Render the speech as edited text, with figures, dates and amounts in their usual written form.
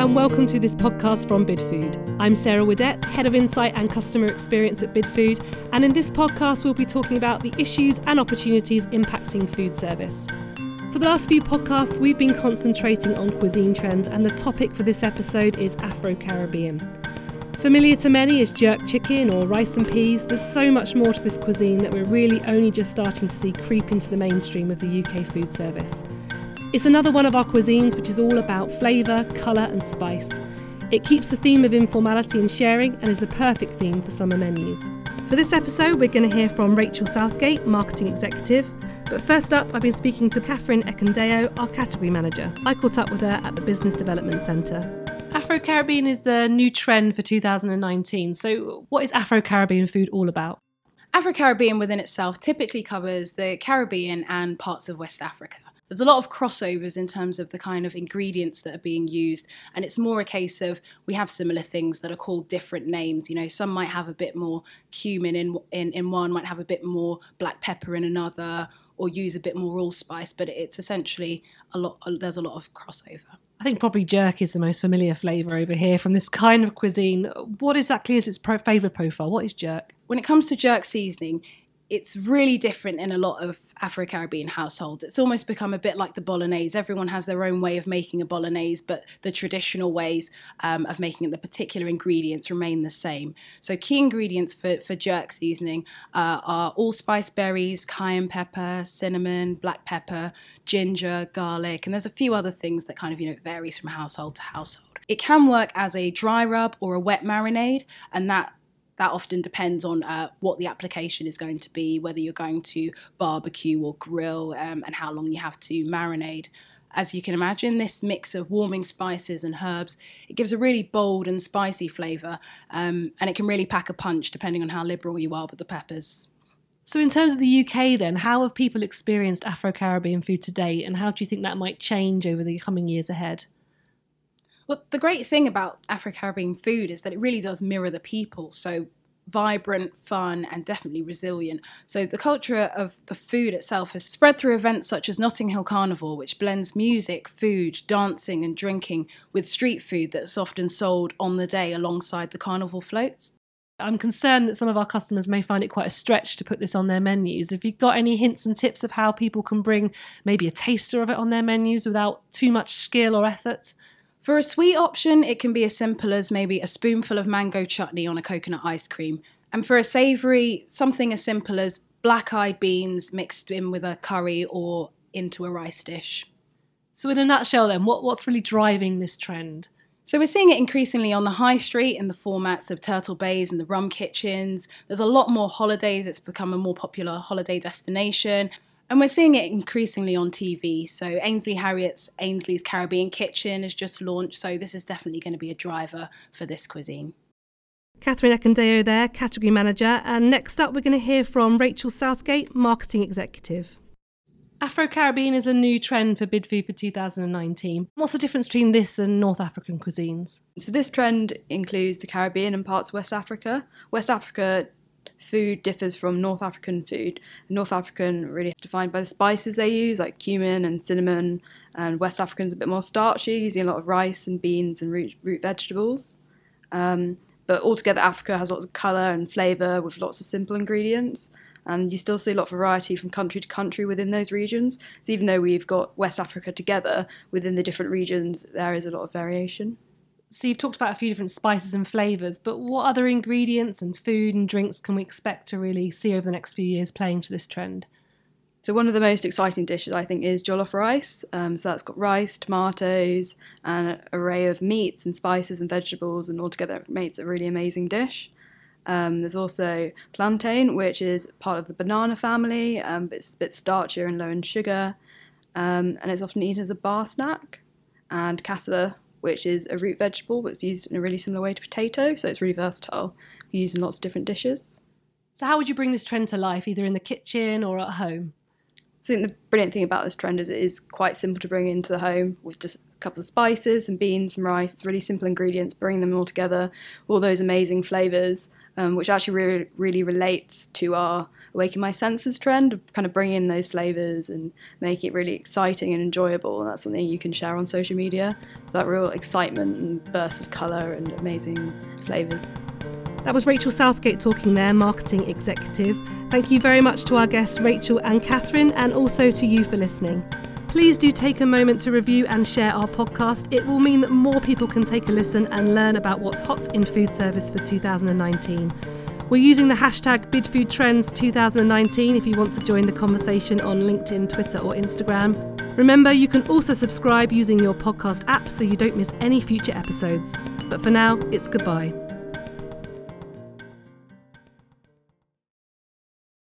and welcome to this podcast from Bidfood. I'm Sarah Widett, Head of Insight and Customer Experience at Bidfood, and in this podcast we'll be talking about the issues and opportunities impacting food service. For the last few podcasts we've been concentrating on cuisine trends, and the topic for this episode is Afro-Caribbean. Familiar to many as jerk chicken or rice and peas, there's so much more to this cuisine that we're really only just starting to see creep into the mainstream of the UK food service. It's another one of our cuisines which is all about flavour, colour and spice. It keeps the theme of informality and sharing and is the perfect theme for summer menus. For this episode we're going to hear from Rachel Southgate, Marketing Executive. But first up, I've been speaking to Catherine Ekundeo, our Category Manager. I caught up with her at the Business Development Centre. Afro-Caribbean is the new trend for 2019. So what is Afro-Caribbean food all about? Afro-Caribbean within itself typically covers the Caribbean and parts of West Africa. There's a lot of crossovers in terms of the kind of ingredients that are being used, and it's more a case of we have similar things that are called different names. You know, some might have a bit more cumin in one, might have a bit more black pepper in another, or use a bit more allspice, but it's essentially there's a lot of crossover. I think probably jerk is the most familiar flavour over here from this kind of cuisine. What exactly is its flavour profile? What is jerk? When it comes to jerk seasoning, it's really different in a lot of Afro-Caribbean households. It's almost become a bit like the bolognese. Everyone has their own way of making a bolognese, but the traditional ways of making it, the particular ingredients remain the same. So key ingredients for jerk seasoning are allspice berries, cayenne pepper, cinnamon, black pepper, ginger, garlic, and there's a few other things that kind of, varies from household to household. It can work as a dry rub or a wet marinade, and that often depends on what the application is going to be, whether you're going to barbecue or grill, and how long you have to marinate. As you can imagine, this mix of warming spices and herbs, it gives a really bold and spicy flavour, and it can really pack a punch depending on how liberal you are with the peppers. So in terms of the UK then, how have people experienced Afro-Caribbean food to date, and how do you think that might change over the coming years ahead? Well, the great thing about Afro-Caribbean food is that it really does mirror the people, so vibrant, fun, and definitely resilient. So the culture of the food itself has spread through events such as Notting Hill Carnival, which blends music, food, dancing and drinking with street food that's often sold on the day alongside the carnival floats. I'm concerned that some of our customers may find it quite a stretch to put this on their menus. Have you got any hints and tips of how people can bring maybe a taster of it on their menus without too much skill or effort? For a sweet option, it can be as simple as maybe a spoonful of mango chutney on a coconut ice cream. And for a savoury, something as simple as black-eyed beans mixed in with a curry or into a rice dish. So in a nutshell then, what's really driving this trend? So we're seeing it increasingly on the high street in the formats of Turtle Bays and the rum kitchens. There's a lot more holidays. It's become a more popular holiday destination. And we're seeing it increasingly on TV. So Ainsley Harriet's Ainsley's Caribbean Kitchen has just launched. So this is definitely going to be a driver for this cuisine. Catherine Ekundeo there, Category Manager. And next up, we're going to hear from Rachel Southgate, Marketing Executive. Afro-Caribbean is a new trend for Bidfood for 2019. What's the difference between this and North African cuisines? So this trend includes the Caribbean and parts of West Africa. West Africa food differs from North African food. North African really is defined by the spices they use, like cumin and cinnamon, and West African's a bit more starchy, using a lot of rice and beans and root vegetables. But altogether, Africa has lots of colour and flavour with lots of simple ingredients, and you still see a lot of variety from country to country within those regions. So even though we've got West Africa together, within the different regions, there is a lot of variation. So you've talked about a few different spices and flavours, but what other ingredients and food and drinks can we expect to really see over the next few years playing to this trend? So one of the most exciting dishes, I think, is jollof rice. So that's got rice, tomatoes, and an array of meats and spices and vegetables, and altogether it makes a really amazing dish. There's also plantain, which is part of the banana family, but it's a bit starchier and low in sugar, and it's often eaten as a bar snack. And cassava, which is a root vegetable, but it's used in a really similar way to potato, so it's really versatile, used in lots of different dishes. So how would you bring this trend to life, either in the kitchen or at home? I think the brilliant thing about this trend is it is quite simple to bring into the home with just a couple of spices and beans and rice. It's really simple ingredients, bring them all together, all those amazing flavours, which actually really relates to our Awaken My Senses trend, of kind of bringing in those flavours and make it really exciting and enjoyable. And that's something you can share on social media, that real excitement and bursts of colour and amazing flavours. That was Rachel Southgate talking there, marketing executive. Thank you very much to our guests Rachel and Catherine, and also to you for listening. Please do take a moment to review and share our podcast. It will mean that more people can take a listen and learn about what's hot in food service for 2019. We're using the hashtag BidFoodTrends2019 if you want to join the conversation on LinkedIn, Twitter or Instagram. Remember, you can also subscribe using your podcast app so you don't miss any future episodes. But for now, it's goodbye.